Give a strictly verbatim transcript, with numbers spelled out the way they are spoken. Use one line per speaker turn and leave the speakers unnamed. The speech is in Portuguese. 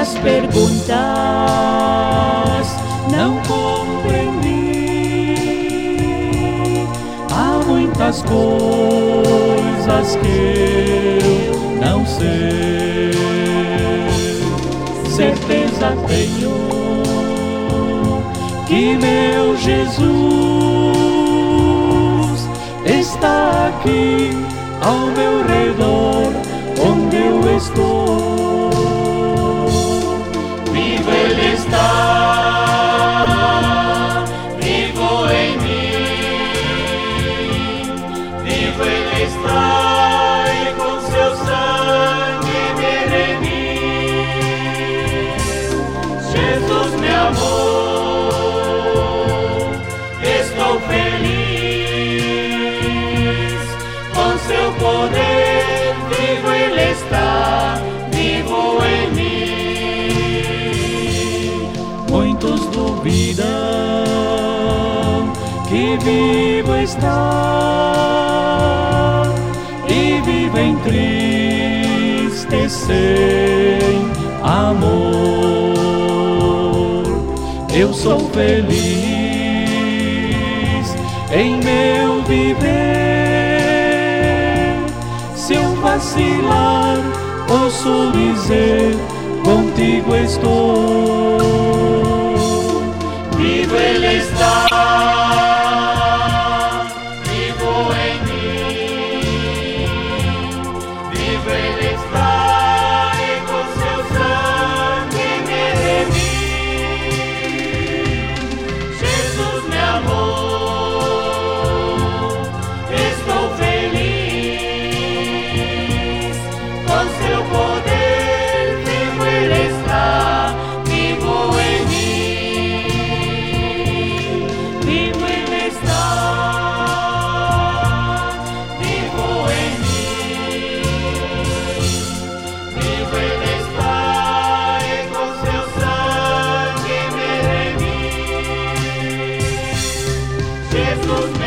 minhas perguntas não compreendi. Há muitas coisas que eu não sei. Certeza tenho que meu Jesus está aqui ao meu redor, onde eu estou.
Vivo Ele está, vivo em mim. Vivo Ele está e com seu sangue me remiu. Jesus me amou, estou feliz. Com seu poder vivo Ele está, vivo em mim.
Muitos duvidam que vivo está e vivem tristes sem amor. Eu sou feliz em meu viver. Se eu vacilar, posso dizer: contigo estou.
Vivo Ele está, vivo em mim. Vivo Ele está e com seu sangue me remiu. Jesus me amou, estou feliz. Com seu poder vivo Ele está, vivo em mim. Vivo Ele está, vivo em mim. Vivo Ele está e com seu sangue me remiu. Jesus me